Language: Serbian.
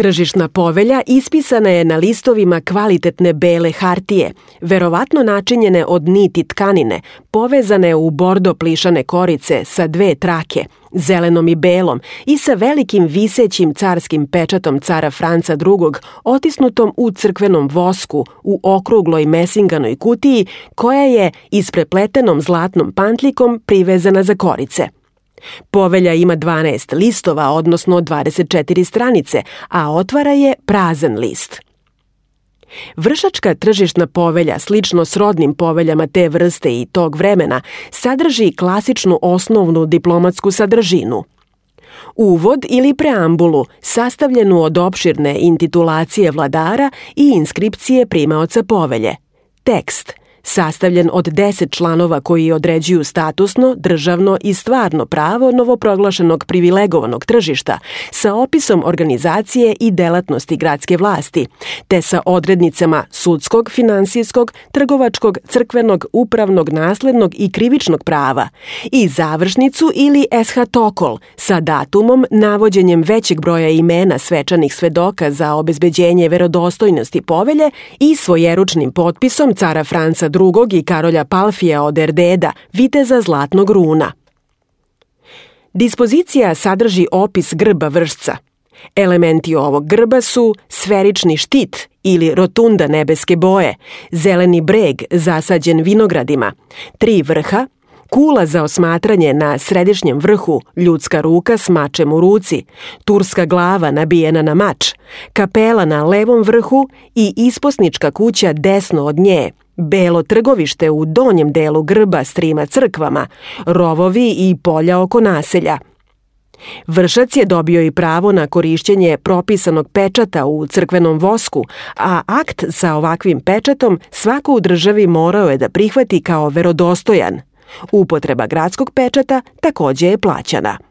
Tržišna povelja ispisana je na listovima kvalitetne bele hartije, verovatno načinjene od niti tkanine, povezane u bordo plišane korice sa 2 trake, zelenom i belom, i sa velikim visećim carskim pečatom cara Franca II, otisnutom u crkvenom vosku u okrugloj mesinganoj kutiji koja je isprepletenom zlatnom pantlikom privezana za korice. Povelja ima 12 listova, odnosno 24 stranice, a otvara je prazan list. Vršačka tržišna povelja, slično srodnim poveljama te vrste i tog vremena, sadrži klasičnu osnovnu diplomatsku sadržinu. Uvod ili preambulu, sastavljenu od opširne intitulacije vladara i inskripcije primaoca povelje. Tekst, sastavljen od 10 članova koji određuju statusno, državno i stvarno pravo novoproglašenog privilegovanog tržišta, sa opisom organizacije i delatnosti gradske vlasti, te sa odrednicama sudskog, finansijskog, trgovačkog, crkvenog, upravnog, naslednog i krivičnog prava, i završnicu ili eshatokol sa datumom, navođenjem većeg broja imena svečanih svedoka za obezbeđenje verodostojnosti povelje i svojeručnim potpisom cara Franca II i Karolja Palfija od Erdeda, viteza Zlatnog runa. Dispozicija sadrži opis grba vršca. Elementi ovog grba su sferični štit ili rotunda nebeske boje, zeleni breg zasađen vinogradima, 3 vrha, kula za osmatranje na središnjem vrhu, ljudska ruka s mačem u ruci, turska glava nabijena na mač, kapela na levom vrhu i isposnička kuća desno od nje, belo trgovište u donjem delu grba s 3 crkvama, rovovi i polja oko naselja. Vršac je dobio i pravo na korišćenje propisanog pečata u crkvenom vosku, a akt sa ovakvim pečatom svako u državi morao je da prihvati kao verodostojan. Upotreba gradskog pečata takođe je plaćana.